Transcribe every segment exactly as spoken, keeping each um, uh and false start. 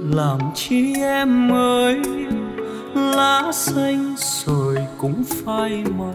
làm chi em ơi, lá xanh rồi cũng phai màu.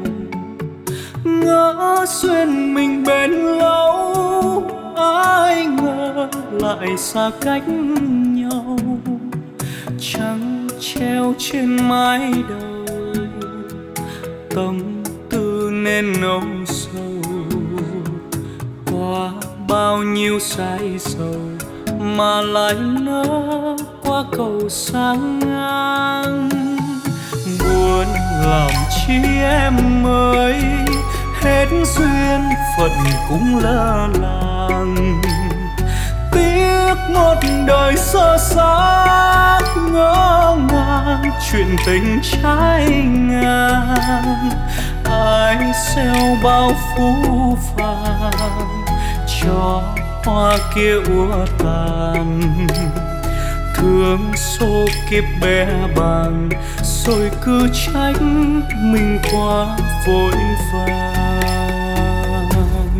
Ngỡ duyên mình bền lâu, ai ngờ lại xa cách nhau. Trăng treo trên mái đầu, tâm tư nên âu sầu. Qua bao nhiêu say sầu mà lại nỡ qua cầu sang ngang. Buồn làm chi em ơi, hết duyên phận cũng lơ làng. Tiếc một đời sơ xác ngỡ ngàng, chuyện tình trái ngang. Ai gieo bao phú vàng cho hoa kia úa tàn. Thương số kiếp bé bàng, rồi cứ trách mình quá vội vàng.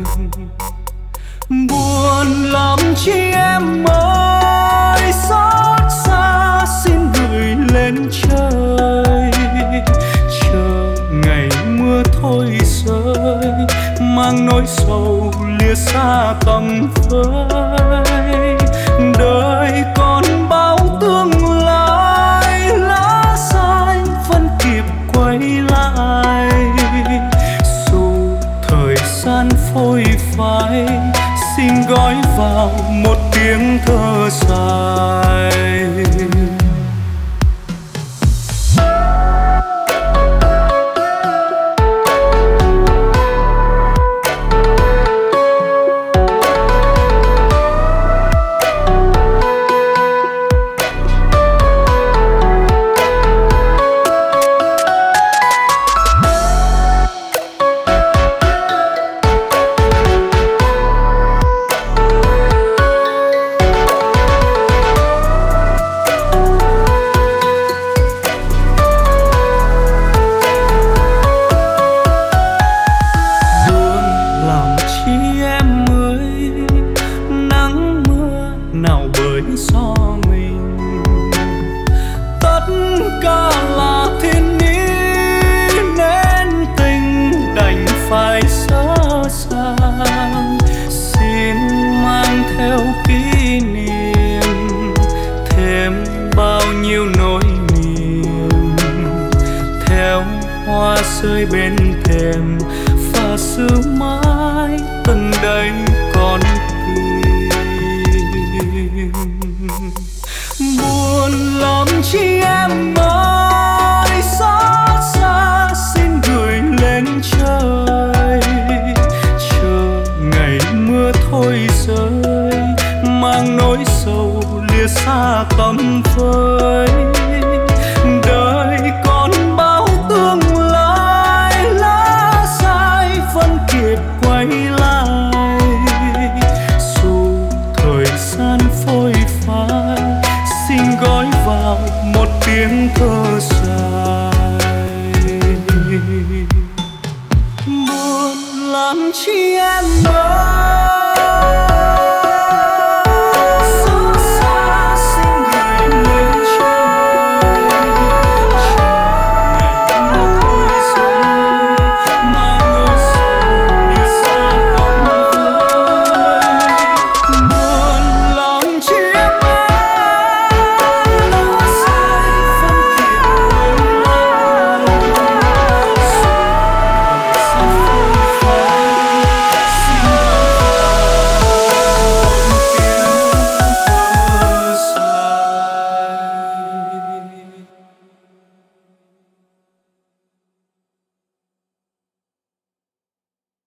Buồn lắm chi em ơi, xót xa xin gửi lên trời. Chờ ngày mưa thôi rơi, mang nỗi sầu lìa xa tầm với. Đời còn bao tương lai, lá xanh vẫn kịp quay lại. Dù thời gian phôi phai, xin gói vào một tiếng thơ dài. Rơi bên thềm và giữ mãi tận đây con tim. Buồn lắm chi em ơi, xót xa xin gửi lên trời. Chờ ngày mưa thôi rơi, mang nỗi sầu lìa xa tầm với. Đời còn bao tương lai, lá sai vẫn kịp quay lại. Dù thời gian phôi phai, xin gói vào một tiếng thơ dài. Buồn lắm chi em ơi,